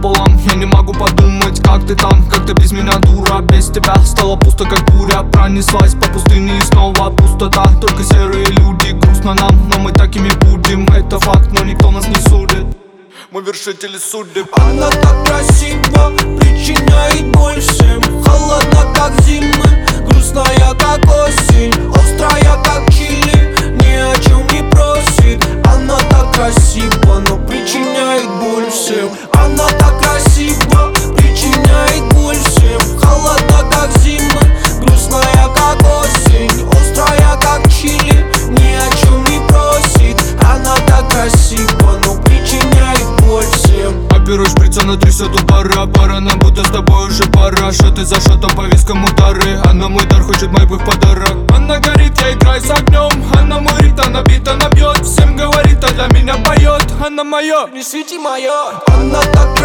пополам. Я не могу подумать, как ты там, как ты без меня, дура. Без тебя стало пусто, как буря. Пронеслась по пустыне и снова пустота. Только серые люди, грустно нам, но мы такими будем. Это факт, но никто нас не судит. Мы вершители судеб. Она так красиво, причиняет боль всем. Холодна, как зимы, грустная, как осень, острая, как чили, ни о чем не просит. Она так красива, но причиняет боль всем. Она так красива, причиняет боль всем. Холодна, как зимы, грустная, как осень, острая, как чили, ни о чем не просит. Она так красива, но причиняет боль всем. Оперуй шприца на 3 до пара. Нам будто с тобой уже пора. Шоты за шотом по вискам удары. Она мой дар, хочет моих в подарок. Она горит, я играю с огнем. Она мой рит, она бит, она бьет. Всем говорит, а для меня поет. Она моя, Не свети моя. Она так